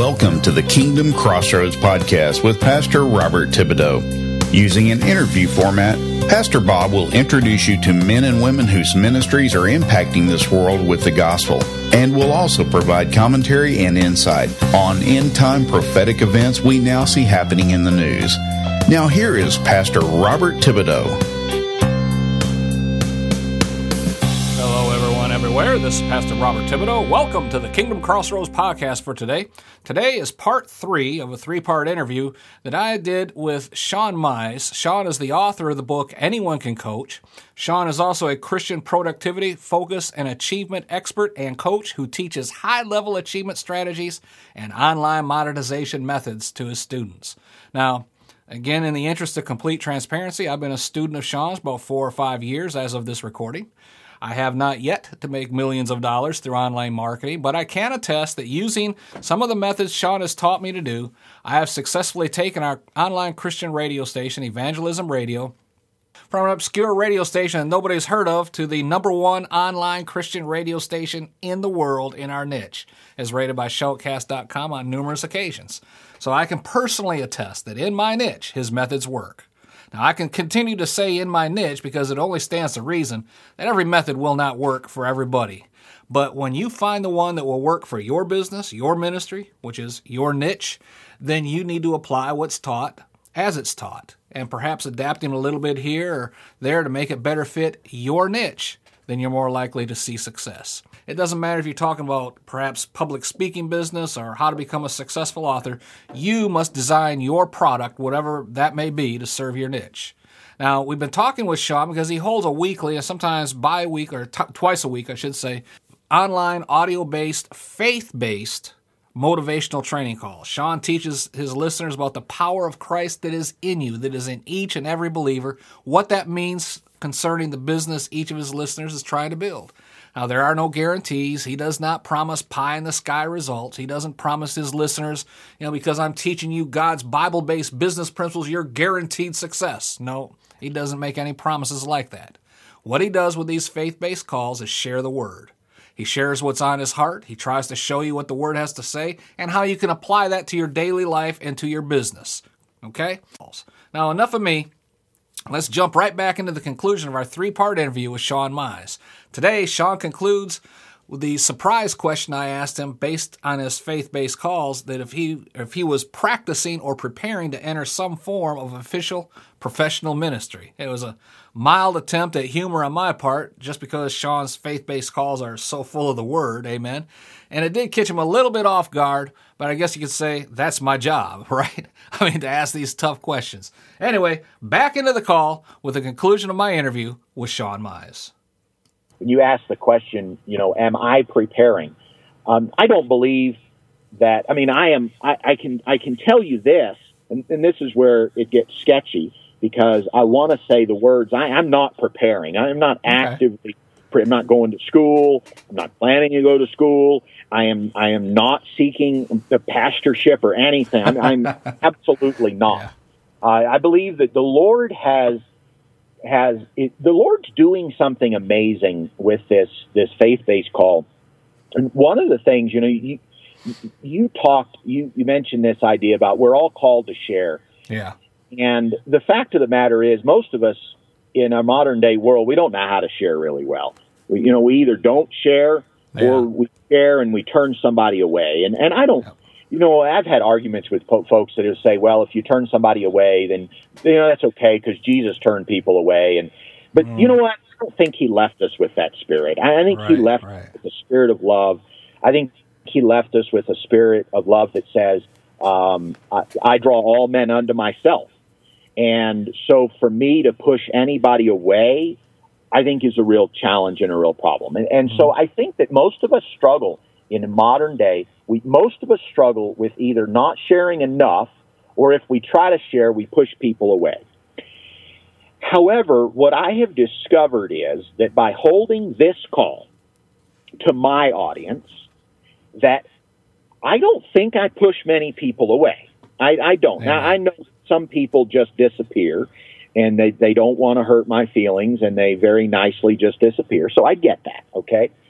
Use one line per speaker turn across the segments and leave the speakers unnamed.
Welcome to the Kingdom Crossroads podcast with Pastor Robert Thibodeau. Using an interview format, Pastor Bob will introduce you to men and women whose ministries are impacting this world with the gospel, and will also provide commentary and insight on end-time prophetic events we now see happening in the news. Now here is Pastor Robert Thibodeau.
Everywhere. This is Pastor Robert Thibodeau. Welcome to the Kingdom Crossroads podcast for today. Today is part 3 of a 3-part interview that I did with Sean Mize. Sean is the author of the book Anyone Can Coach. Sean is also a Christian productivity, focus, and achievement expert and coach who teaches high-level achievement strategies and online monetization methods to his students. Now, again, in the interest of complete transparency, I've been a student of Sean's about 4 or 5 years as of this recording. I have not yet to make millions of dollars through online marketing, but I can attest that using some of the methods Sean has taught me to do, I have successfully taken our online Christian radio station, Evangelism Radio, from an obscure radio station that nobody's heard of to the #1 online Christian radio station in the world in our niche, as rated by Shoutcast.com on numerous occasions. So I can personally attest that in my niche, his methods work. Now, I can continue to say in my niche because it only stands to reason that every method will not work for everybody. But when you find the one that will work for your business, your ministry, which is your niche, then you need to apply what's taught as it's taught, and perhaps adapting a little bit here or there to make it better fit your niche. Then you're more likely to see success. It doesn't matter if you're talking about perhaps public speaking business or how to become a successful author. You must design your product, whatever that may be, to serve your niche. Now, we've been talking with Sean because he holds a weekly and sometimes bi-week or twice a week, I should say, online audio-based, faith-based motivational training calls. Sean teaches his listeners about the power of Christ that is in you, that is in each and every believer, what that means concerning the business each of his listeners is trying to build. Now, there are no guarantees. He does not promise pie-in-the-sky results. He doesn't promise his listeners, because I'm teaching you God's Bible-based business principles, you're guaranteed success. No, he doesn't make any promises like that. What he does with these faith-based calls is share the Word. He shares what's on his heart. He tries to show you what the Word has to say and how you can apply that to your daily life and to your business. Okay? Now, enough of me. Let's jump right back into the conclusion of our 3-part interview with Sean Mize. Today, Sean concludes with the surprise question I asked him based on his faith-based calls that if he was practicing or preparing to enter some form of official professional ministry. It was a mild attempt at humor on my part, just because Sean's faith-based calls are so full of the Word, amen. And it did catch him a little bit off guard, but I guess you could say that's my job, right? To ask these tough questions. Anyway, back into the call with the conclusion of my interview with Sean Mize.
When you ask the question, am I preparing? I don't believe that. I can tell you this, and this is where it gets sketchy, because I want to say the words. I'm not preparing. I'm not actively. I'm not going to school. I'm not planning to go to school. I am not seeking the pastorship or anything. I'm absolutely not. Yeah. I believe that the Lord the Lord's doing something amazing with this faith-based call. And one of the things, you mentioned this idea about we're all called to share.
Yeah.
And the fact of the matter is, most of us in our modern day world, we don't know how to share really well. We either don't share or we share and we turn somebody away. And I don't, I've had arguments with folks that will say, well, if you turn somebody away, then, that's okay because Jesus turned people away. But you know what? I don't think he left us with that spirit. I think he left us with a spirit of love. I think he left us with a spirit of love that says, I draw all men unto myself. And so for me to push anybody away, I think is a real challenge and a real problem. And so I think that most of us struggle in the modern day. Most of us struggle with either not sharing enough, or if we try to share, we push people away. However, what I have discovered is that by holding this call to my audience, that I don't think I push many people away. I don't. Now, I know some people just disappear, and they don't want to hurt my feelings, and they very nicely just disappear. So I get that, okay?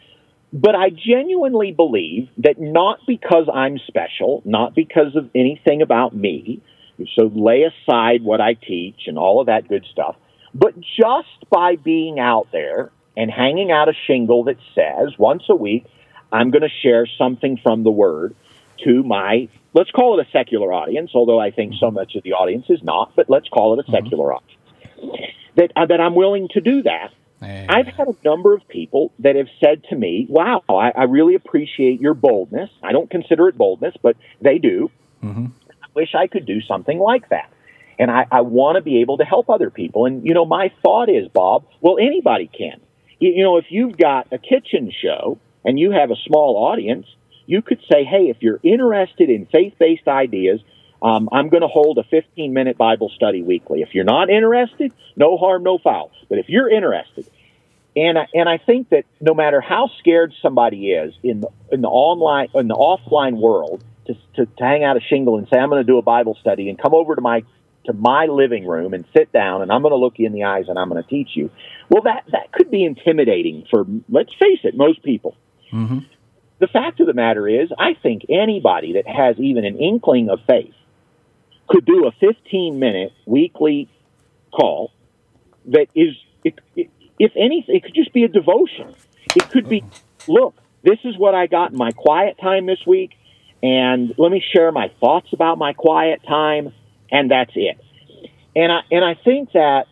But I genuinely believe that not because I'm special, not because of anything about me, so lay aside what I teach and all of that good stuff, but just by being out there and hanging out a shingle that says once a week, I'm going to share something from the Word to my, let's call it a secular audience, although I think so much of the audience is not, but let's call it a secular audience, that I'm willing to do that. Amen. I've had a number of people that have said to me, wow, I really appreciate your boldness. I don't consider it boldness, but they do. Mm-hmm. I wish I could do something like that. And I want to be able to help other people. And, my thought is, Bob, well, anybody can. If you've got a kitchen show and you have a small audience, you could say, hey, if you're interested in faith-based ideas, I'm going to hold a 15-minute Bible study weekly. If you're not interested, no harm, no foul. But if you're interested, and I think that no matter how scared somebody is in the offline world to hang out a shingle and say, I'm going to do a Bible study and come over to my living room and sit down and I'm going to look you in the eyes and I'm going to teach you. Well, that could be intimidating for, let's face it, most people. Mm-hmm. The fact of the matter is, I think anybody that has even an inkling of faith could do a 15-minute weekly call that is, if anything, it could just be a devotion. It could be, look, this is what I got in my quiet time this week, and let me share my thoughts about my quiet time, and that's it. And I think that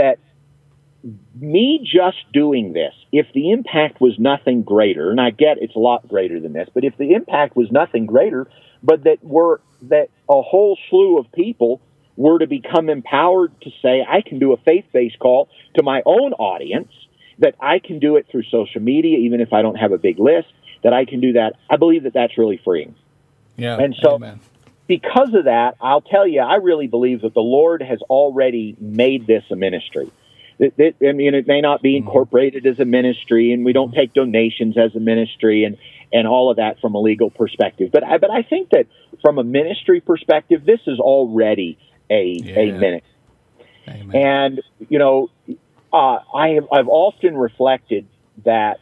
me just doing this, if the impact was nothing greater, and I get it's a lot greater than this, but if the impact was nothing greater, but that a whole slew of people were to become empowered to say, I can do a faith-based call to my own audience, that I can do it through social media, even if I don't have a big list, that I can do that. I believe that that's really freeing.
Yeah.
And so,
amen.
Because of that, I'll tell you, I really believe that the Lord has already made this a ministry. It may not be incorporated as a ministry, and we don't take donations as a ministry, and all of that from a legal perspective. But I think that from a ministry perspective, this is already a ministry. And I've often reflected that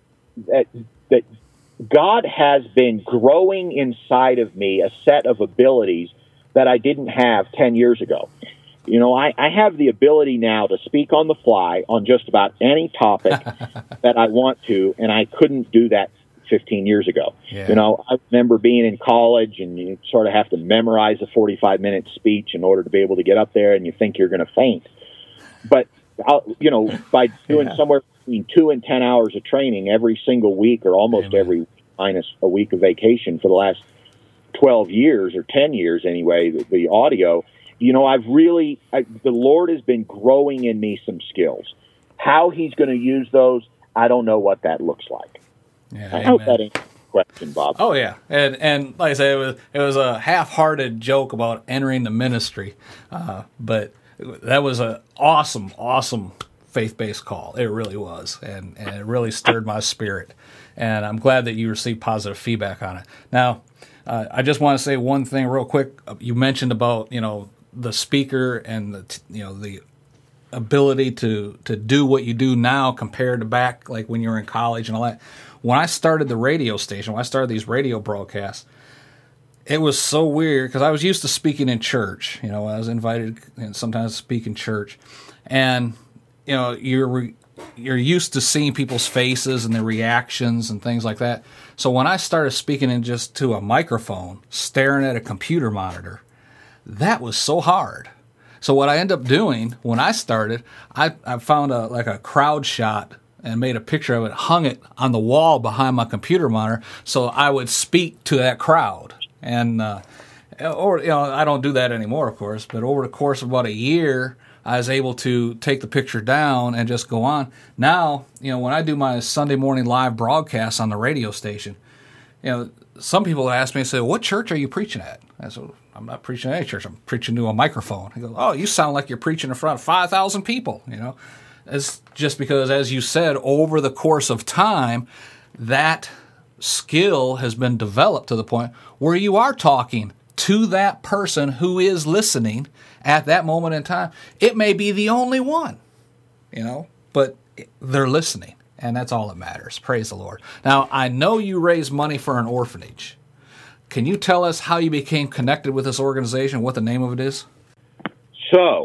God has been growing inside of me a set of abilities that I didn't have 10 years ago. I have the ability now to speak on the fly on just about any topic that I want to, and I couldn't do that 15 years ago. Yeah. I remember being in college, and you sort of have to memorize a 45-minute speech in order to be able to get up there, and you think you're going to faint. But, by doing somewhere between 2 and 10 hours of training every single week, or almost every week, minus a week of vacation for the last 12 years, or 10 years anyway, the audio, the Lord has been growing in me some skills. How he's going to use those, I don't know what that looks like.
Yeah,
I hope that answers the question, Bob.
Oh, yeah. And like I said, it was a half-hearted joke about entering the ministry, but that was an awesome faith-based call. It really was, and it really stirred my spirit. And I'm glad that you received positive feedback on it. Now, I just want to say one thing real quick. You mentioned about, the speaker and the ability to do what you do now compared to back like when you were in college and all that. When I started the radio station, when I started these radio broadcasts, it was so weird because I was used to speaking in church. I was invited and sometimes to speak in church, and you're used to seeing people's faces and their reactions and things like that. So when I started speaking in just to a microphone, staring at a computer monitor, that was so hard. So what I ended up doing when I started, I found a crowd shot and made a picture of it, hung it on the wall behind my computer monitor, so I would speak to that crowd. And I don't do that anymore, of course. But over the course of about a year, I was able to take the picture down and just go on. Now, when I do my Sunday morning live broadcasts on the radio station, some people ask me and say, "What church are you preaching at?" I said, "I'm not preaching at any church. I'm preaching to a microphone." I go, "Oh, you sound like you're preaching in front of 5,000 people." It's just because, as you said, over the course of time, that skill has been developed to the point where you are talking to that person who is listening at that moment in time. It may be the only one, but they're listening. and that's all that matters. Praise the Lord. Now, I know you raise money for an orphanage. Can you tell us how you became connected with this organization, what the name of it is?
So,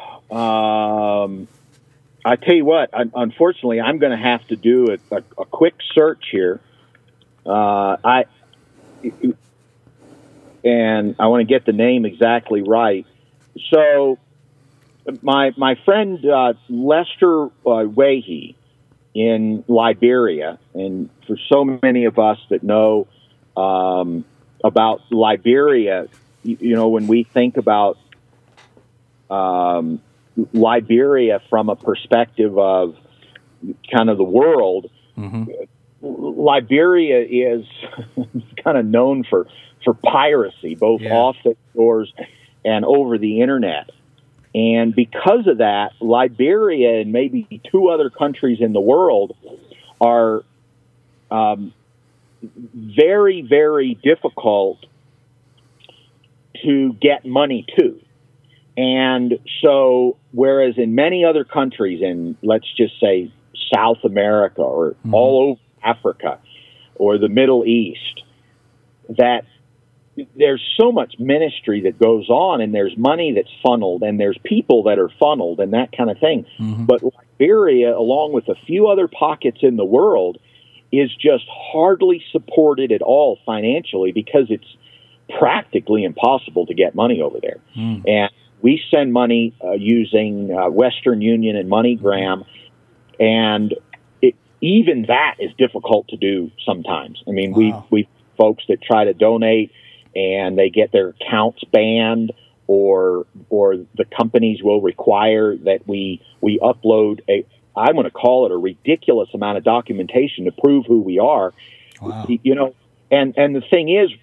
I tell you what, unfortunately, I'm going to have to do a quick search here. And I want to get the name exactly right. So, my friend Lester Wahi in Liberia, and for so many of us that know about Liberia, when we think about Liberia from a perspective of kind of the world, Liberia is kind of known for piracy, both off the shores and over the internet. And because of that, Liberia and maybe two other countries in the world are very, very difficult to get money to. And so, whereas in many other countries, in let's just say South America or all over Africa or the Middle East, that there's so much ministry that goes on, and there's money that's funneled, and there's people that are funneled, and that kind of thing. But Liberia, along with a few other pockets in the world, is just hardly supported at all financially because it's practically impossible to get money over there. And we send money using Western Union and MoneyGram, and even that is difficult to do sometimes. I mean, we folks that try to donate and they get their accounts banned, or the companies will require that we upload I'm going to call it a ridiculous amount of documentation to prove who we are. And the thing is,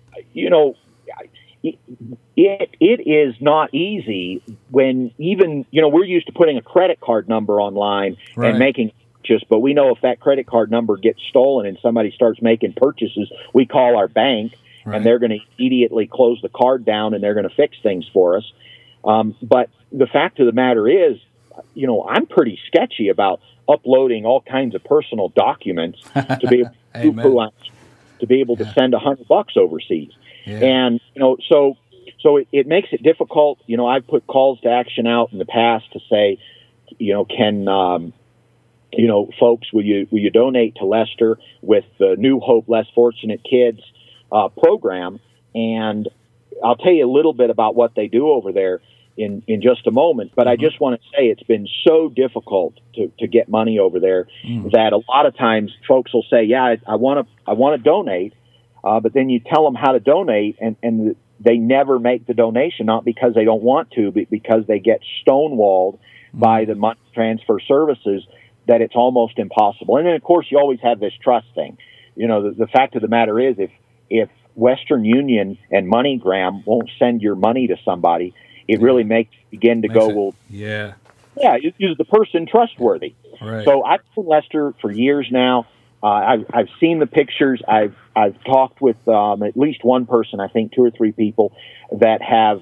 it is not easy when even, we're used to putting a credit card number online and making purchase, but we know if that credit card number gets stolen and somebody starts making purchases, we call our bank and they're going to immediately close the card down and they're going to fix things for us. But the fact of the matter is, I'm pretty sketchy about uploading all kinds of personal documents to be able to be able to send $100 overseas. And, so it makes it difficult. I've put calls to action out in the past to say, can, folks, will you donate to Lester with the New Hope Less Fortunate Kids program? And I'll tell you a little bit about what they do over there in just a moment. But I just want to say it's been so difficult to get money over there that a lot of times folks will say, I want to donate. But then you tell them how to donate, and they never make the donation, not because they don't want to, but because they get stonewalled by the money transfer services, that it's almost impossible. And then, of course, you always have this trust thing. The fact of the matter is, if Western Union and MoneyGram won't send your money to somebody, it really makes you begin to go, is the person trustworthy? Right. So I've known Lester for years now. I've seen the pictures. I've talked with at least one person, I think 2 or 3 people that have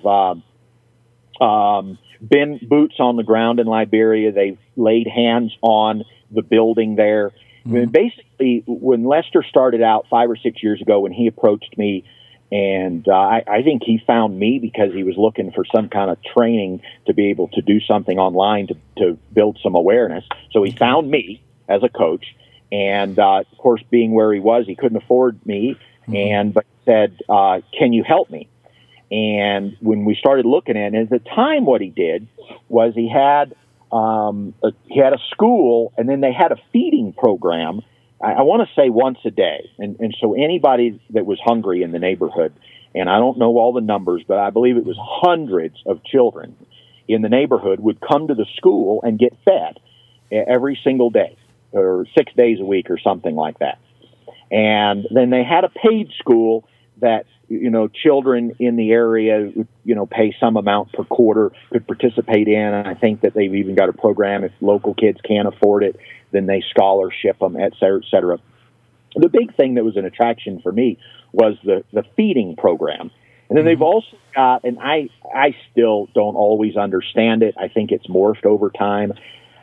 been boots on the ground in Liberia. They've laid hands on the building there. I mean, basically, when Lester started out 5 or 6 years ago, when he approached me, and I think he found me because he was looking for some kind of training to be able to do something online to build some awareness. So he found me as a coach. And, of course, being where he was, he couldn't afford me, but said, can you help me? And when we started looking at it, at the time what he did was he had a school, and then they had a feeding program, I want to say once a day. And so anybody that was hungry in the neighborhood, and I don't know all the numbers, but I believe it was hundreds of children in the neighborhood would come to the school and get fed every single day, or 6 days a week or something like that. And then they had a paid school that, children in the area, pay some amount per quarter, could participate in. And I think that they've even got a program if local kids can't afford it, then they scholarship them, et cetera, et cetera. The big thing that was an attraction for me was the feeding program. And then they've also got, and I still don't always understand it. I think it's morphed over time.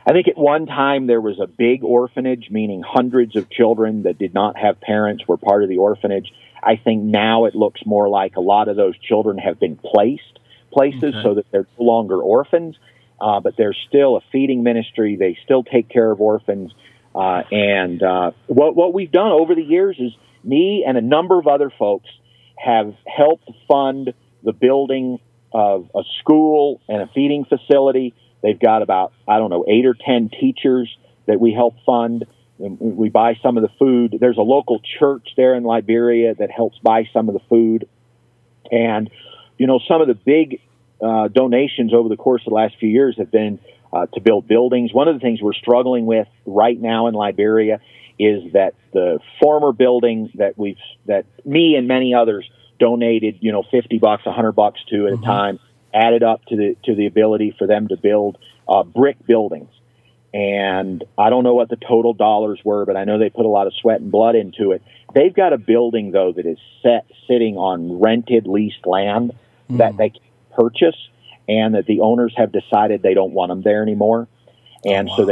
I think at one time there was a big orphanage, meaning hundreds of children that did not have parents were part of the orphanage. I think now it looks more like a lot of those children have been placed places so that they're no longer orphans, but there's still a feeding ministry. They still take care of orphans. And what we've done over the years is me and a number of other folks have helped fund the building of a school and a feeding facility. They've got about, 8 or 10 teachers that we help fund. We buy some of the food. There's a local church there in Liberia that helps buy some of the food. And, some of the big donations over the course of the last few years have been to build buildings. One of the things we're struggling with right now in Liberia is that the former building that me and many others donated, $50, $100 to at a time, added up to the ability for them to build brick buildings. And I don't know what the total dollars were, but I know they put a lot of sweat and blood into it. They've got a building, though, that is sitting on rented, leased land that they can purchase, and that the owners have decided they don't want them there anymore. And so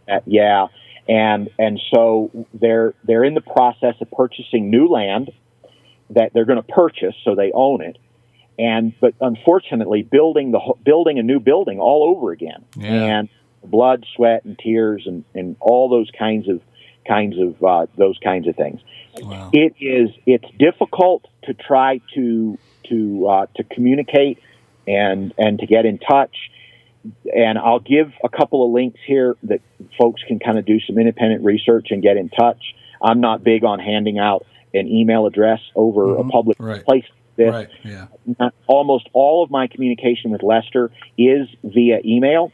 so they're in the process of purchasing new land that they're going to purchase, so they own it. But unfortunately, building a new building all over again, and blood, sweat, and tears, and all those kinds of things.
Wow.
It's difficult to try to communicate and to get in touch. And I'll give a couple of links here that folks can kind of do some independent research and get in touch. I'm not big on handing out an email address over a public place.
Right. Yeah.
Almost all of my communication with Lester is via email,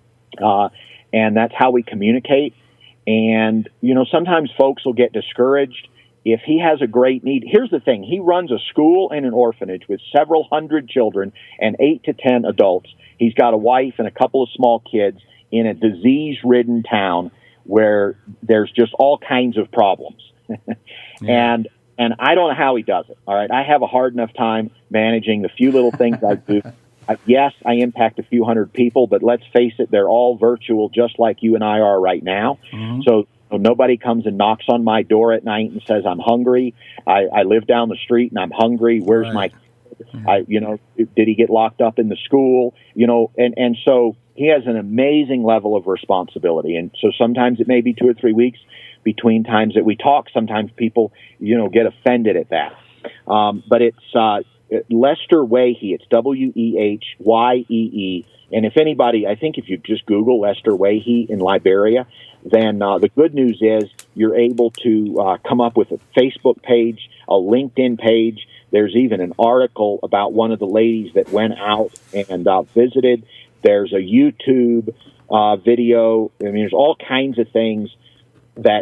and that's how we communicate. And, sometimes folks will get discouraged if he has a great need. Here's the thing. He runs a school and an orphanage with several hundred children and 8 to 10 adults. He's got a wife and a couple of small kids in a disease-ridden town where there's just all kinds of problems. And I don't know how he does it. All right. I have a hard enough time managing the few little things I do. Yes, I impact a few hundred people, but let's face it, they're all virtual, just like you and I are right now. So nobody comes and knocks on my door at night and says, I'm hungry. I live down the street and I'm hungry. Where's my kid? Did he get locked up in the school? And so he has an amazing level of responsibility. And so sometimes it may be 2 or 3 weeks between times that we talk. Sometimes people, get offended at that. But it's Lester Wehee. It's Wehyee. And if anybody, I think if you just Google Lester Wehee in Liberia, then the good news is you're able to come up with a Facebook page, a LinkedIn page. There's even an article about one of the ladies that went out and visited. There's a YouTube video. I mean, there's all kinds of things that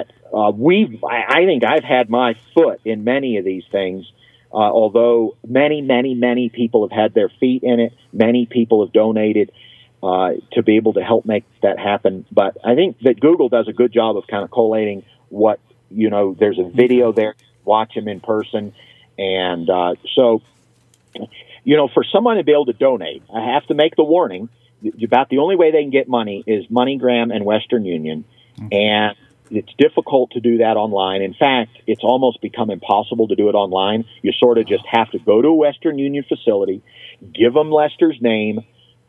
I think I've had my foot in many of these things, although many people have had their feet in it. Many people have donated to be able to help make that happen. But I think that Google does a good job of kind of collating what, there's a video there, watch them in person. And so, for someone to be able to donate, I have to make the warning, about the only way they can get money is MoneyGram and Western Union. And it's difficult to do that online. In fact, it's almost become impossible to do it online. You sort of just have to go to a Western Union facility, give them Lester's name,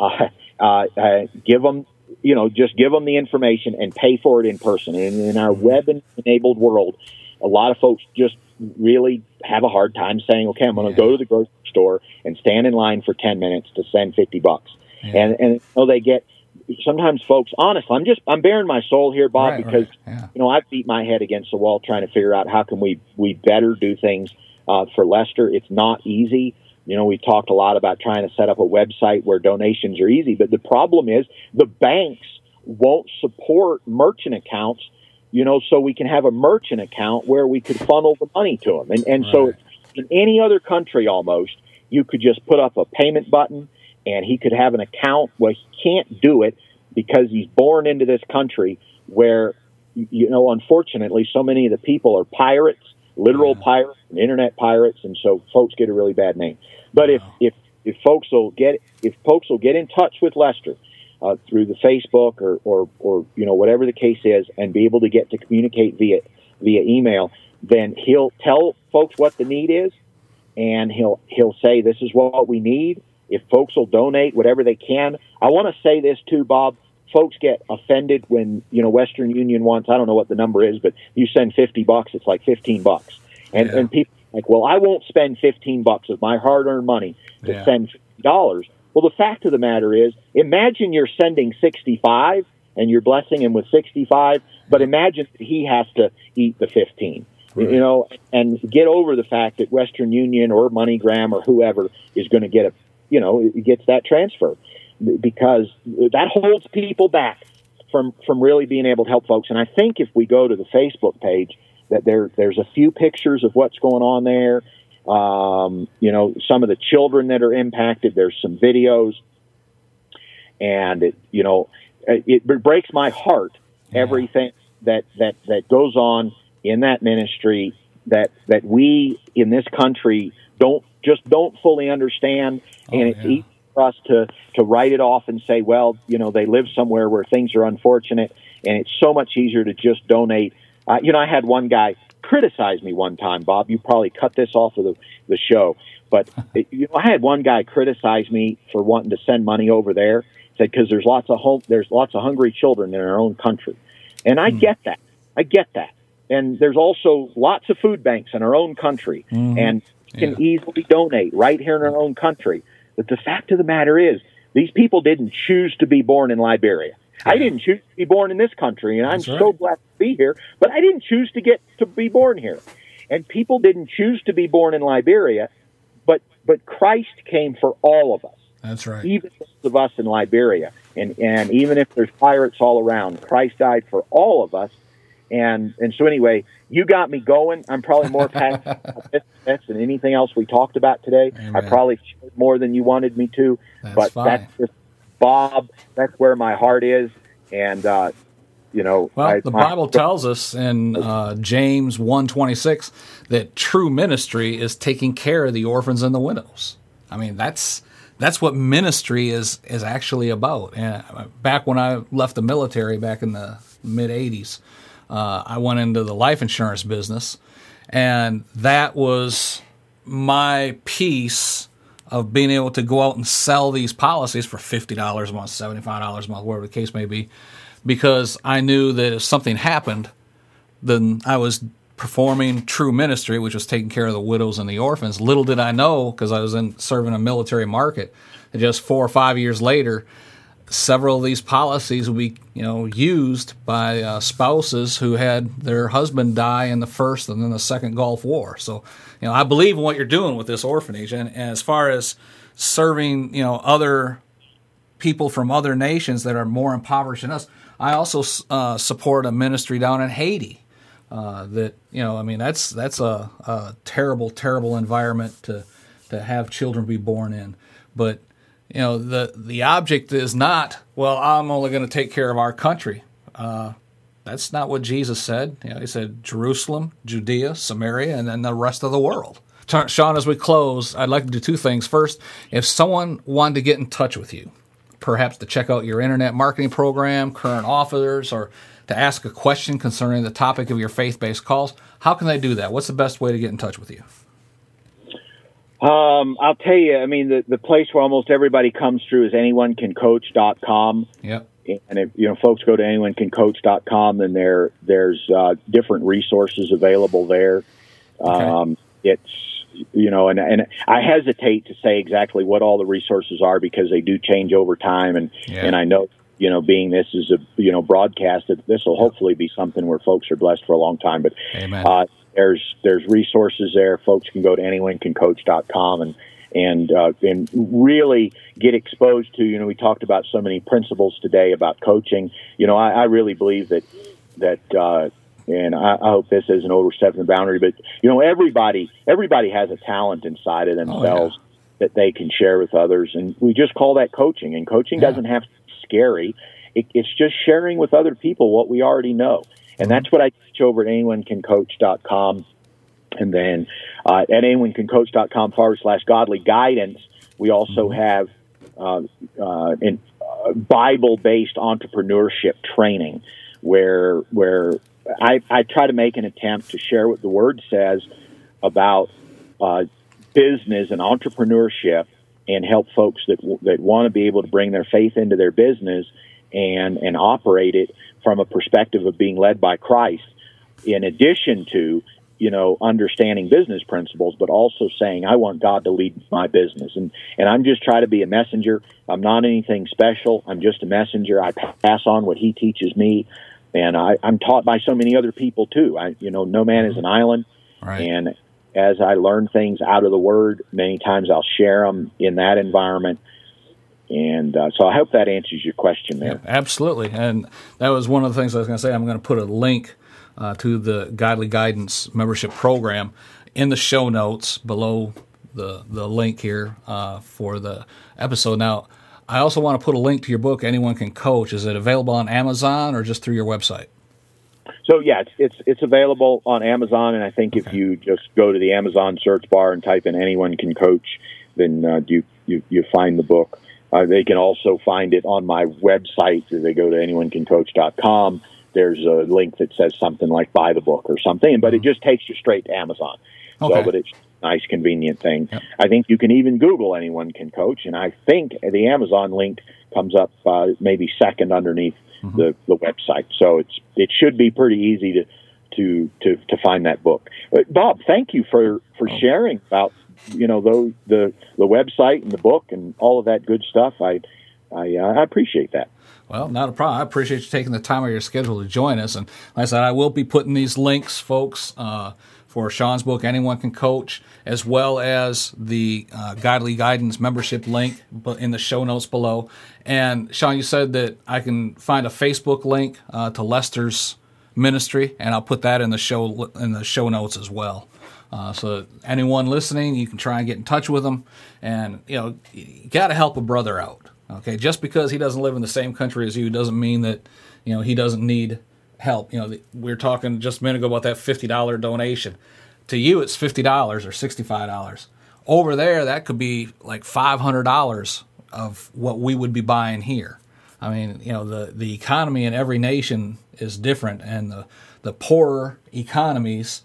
give them, just give them the information and pay for it in person. And in our web-enabled world, a lot of folks just really have a hard time saying, okay, I'm going to go to the grocery store and stand in line for 10 minutes to send $50. And they get, sometimes folks, honestly, I'm bearing my soul here, Bob, because, I've beat my head against the wall trying to figure out how can we better do things for Lester. It's not easy. We talked a lot about trying to set up a website where donations are easy, but the problem is the banks won't support merchant accounts, so we can have a merchant account where we could funnel the money to them. And so in any other country almost, you could just put up a payment button and he could have an account. Well, he can't do it because he's born into this country where, unfortunately, so many of the people are pirates, literal pirates and internet pirates. And so folks get a really bad name. But if folks will get in touch with Lester, through the Facebook or whatever the case is, and be able to get to communicate via email, then he'll tell folks what the need is, and he'll say, this is what we need. If folks will donate whatever they can. I want to say this too, Bob. Folks get offended when, Western Union wants, I don't know what the number is, but you send $50, it's like $15. And people are like, well, I won't spend $15 of my hard-earned money to send $50. Well, the fact of the matter is, imagine you're sending 65 and you're blessing him with 65, but imagine that he has to eat the 15. Right. And get over the fact that Western Union or MoneyGram or whoever is going to get gets that transfer, because that holds people back from really being able to help folks. And I think if we go to the Facebook page, that there's a few pictures of what's going on there. Some of the children that are impacted. There's some videos, and it breaks my heart. Everything that goes on in that ministry that we in this country don't fully understand, and it's easy for us to write it off and say, well, they live somewhere where things are unfortunate, and it's so much easier to just donate. I had one guy criticize me one time, Bob. You probably cut this off of the show, but I had one guy criticize me for wanting to send money over there. Said because there's lots of hungry children in our own country, and I get that. And there's also lots of food banks in our own country, and can easily donate right here in our own country. But the fact of the matter is, these people didn't choose to be born in Liberia. I didn't choose to be born in this country, and I'm so glad to be here, but I didn't choose to get to be born here. And people didn't choose to be born in Liberia, but Christ came for all of us.
That's right.
Even those of us in Liberia. And even if there's pirates all around, Christ died for all of us. And so anyway, you got me going. I'm probably more passionate about this than anything else we talked about today. Amen. I probably shared more than you wanted me to, but that's just, Bob, that's where my heart is. And,
the Bible tells us in James 1:26 that true ministry is taking care of the orphans and the widows. I mean, that's what ministry is actually about. And back when I left the military back in the mid-'80s, I went into the life insurance business, and that was my piece of being able to go out and sell these policies for $50 a month, $75 a month, whatever the case may be, because I knew that if something happened, then I was performing true ministry, which was taking care of the widows and the orphans. Little did I know, because I was serving a military market, that just 4 or 5 years later, several of these policies will be, used by spouses who had their husband die in the first and then the second Gulf War. So, I believe in what you're doing with this orphanage. And as far as serving, other people from other nations that are more impoverished than us, I also support a ministry down in Haiti. That's a terrible, terrible environment to have children be born in. But the object is not, well, I'm only going to take care of our country. That's not what Jesus said. He said Jerusalem, Judea, Samaria, and then the rest of the world. Sean, as we close, I'd like to do two things. First, if someone wanted to get in touch with you, perhaps to check out your internet marketing program, current offers, or to ask a question concerning the topic of your faith-based calls, how can they do that? What's the best way to get in touch with you?
I'll tell you, the place where almost everybody comes through is anyonecancoach.com.
Yep.
And if folks go to anyonecancoach.com, then there's different resources available there.
Okay.
And I hesitate to say exactly what all the resources are because they do change over time. And I know, being this is a broadcast, that this will hopefully be something where folks are blessed for a long time. But
Amen.
There's resources there. Folks can go to anyonecancoach.com and really get exposed to, we talked about so many principles today about coaching. I really believe that and I hope this isn't overstepping the boundary, but everybody has a talent inside of themselves that they can share with others, and we just call that coaching. And coaching doesn't have to be scary. It's just sharing with other people what we already know. And that's what I teach over at anyonecancoach.com. And then at anyonecancoach.com /godly guidance, we also have Bible-based entrepreneurship training, where I try to make an attempt to share what the Word says about business and entrepreneurship, and help folks that want to be able to bring their faith into their business and operate it from a perspective of being led by Christ, in addition to, understanding business principles, but also saying, I want God to lead my business. And I'm just trying to be a messenger. I'm not anything special. I'm just a messenger. I pass on what he teaches me. And I'm taught by so many other people too. No man is an island.
Right.
And as I learn things out of the Word, many times I'll share them in that environment. And so I hope that answers your question there.
Yeah, absolutely. And that was one of the things I was going to say. I'm going to put a link to the Godly Guidance membership program in the show notes below the link here for the episode. Now, I also want to put a link to your book, Anyone Can Coach. Is it available on Amazon or just through your website?
So yeah, it's available on Amazon, and I think if you just go to the Amazon search bar and type in "Anyone Can Coach," then you find the book. They can also find it on my website. If they go to anyonecancoach.com, there's a link that says something like "Buy the book" or something, but it just takes you straight to Amazon.
Okay.
So, but it's a nice, convenient thing.
Yep.
I think you can even Google "Anyone Can Coach," and I think the Amazon link comes up maybe second underneath the website. So it should be pretty easy to find that book. Bob, thank you for sharing about the website and the book and all of that good stuff. I appreciate that.
Well, not a problem. I appreciate you taking the time of your schedule to join us. And like I said, I will be putting these links, folks, for Sean's book, Anyone Can Coach, as well as the Godly Guidance membership link in the show notes below. And Sean, you said that I can find a Facebook link to Lester's ministry, and I'll put that in the show notes as well. So anyone listening, you can try and get in touch with them, and you got to help a brother out. Okay, just because he doesn't live in the same country as you doesn't mean that he doesn't need help. We were talking just a minute ago about that $50 donation. To you, it's $50 or $65. Over there, that could be like $500 of what we would be buying here. I mean, the economy in every nation is different, and the poorer economies,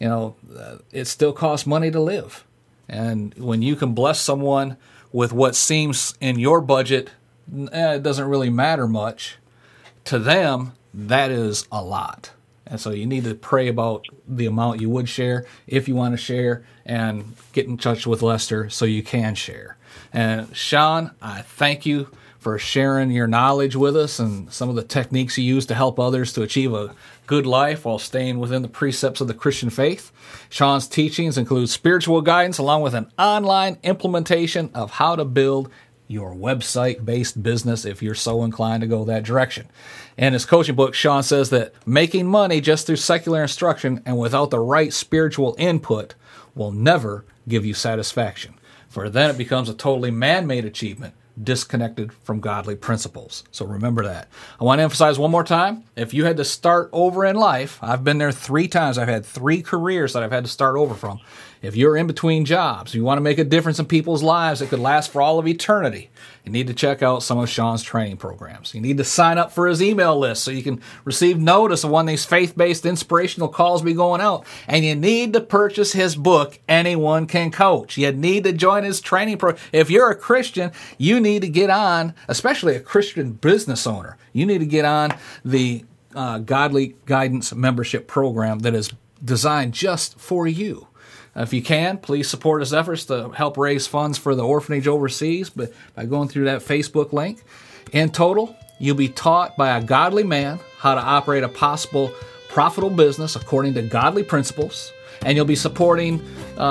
it still costs money to live. And when you can bless someone with what seems in your budget, it doesn't really matter much, to them, that is a lot. And so you need to pray about the amount you would share if you want to share, and get in touch with Lester so you can share. And Sean, I thank you for sharing your knowledge with us and some of the techniques you use to help others to achieve a good life while staying within the precepts of the Christian faith. Sean's teachings include spiritual guidance along with an online implementation of how to build your website-based business if you're so inclined to go that direction. In his coaching book, Sean says that making money just through secular instruction and without the right spiritual input will never give you satisfaction, for then it becomes a totally man-made achievement, disconnected from godly principles. So remember that. I want to emphasize one more time, if you had to start over in life, I've been there 3 times. I've had 3 careers that I've had to start over from. If you're in between jobs, you want to make a difference in people's lives that could last for all of eternity, you need to check out some of Sean's training programs. You need to sign up for his email list so you can receive notice of when these faith-based inspirational calls be going out. And you need to purchase his book, Anyone Can Coach. You need to join his training program. If you're a Christian, you need to get on, especially a Christian business owner, you need to get on the Godly Guidance membership program that is designed just for you. If you can, please support his efforts to help raise funds for the orphanage overseas by going through that Facebook link. In total, you'll be taught by a godly man how to operate a possible profitable business according to godly principles, and you'll be supporting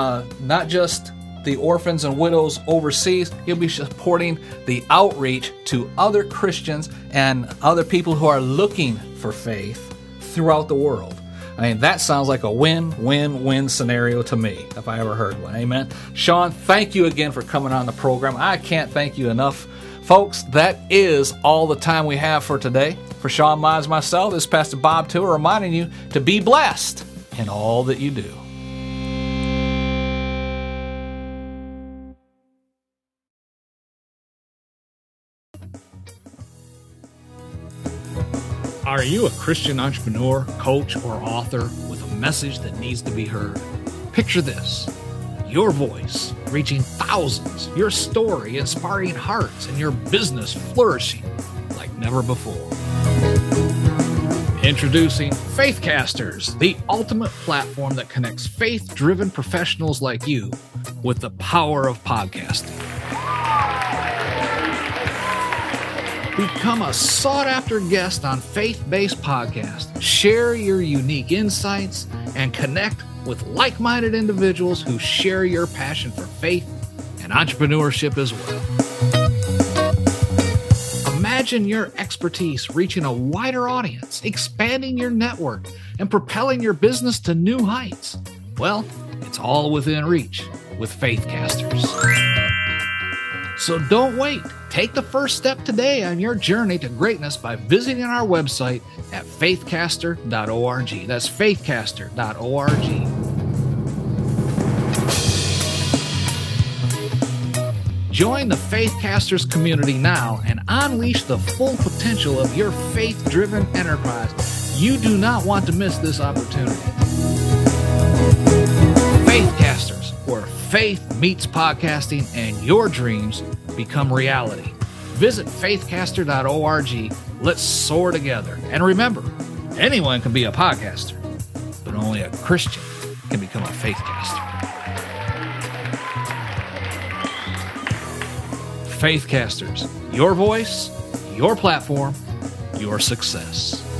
not just the orphans and widows overseas, you'll be supporting the outreach to other Christians and other people who are looking for faith throughout the world. I mean, that sounds like a win-win-win scenario to me, if I ever heard one. Amen. Sean, thank you again for coming on the program. I can't thank you enough. Folks, that is all the time we have for today. For Sean Mize, myself, this is Pastor Bob Tiller reminding you to be blessed in all that you do. Are you a Christian entrepreneur, coach, or author with a message that needs to be heard? Picture this: your voice reaching thousands, your story inspiring hearts, and your business flourishing like never before. Introducing Faithcasters, the ultimate platform that connects faith-driven professionals like you with the power of podcasting. Become a sought-after guest on faith-based podcasts. Share your unique insights and connect with like-minded individuals who share your passion for faith and entrepreneurship as well. Imagine your expertise reaching a wider audience, expanding your network, and propelling your business to new heights. Well, it's all within reach with Faithcasters. So don't wait. Take the first step today on your journey to greatness by visiting our website at faithcaster.org. That's faithcaster.org. Join the Faithcasters community now and unleash the full potential of your faith-driven enterprise. You do not want to miss this opportunity. Faithcasters, where faith meets podcasting and your dreams become reality. Visit faithcaster.org. Let's soar together. And remember, anyone can be a podcaster, but only a Christian can become a Faithcaster. Faithcasters, your voice, your platform, your success.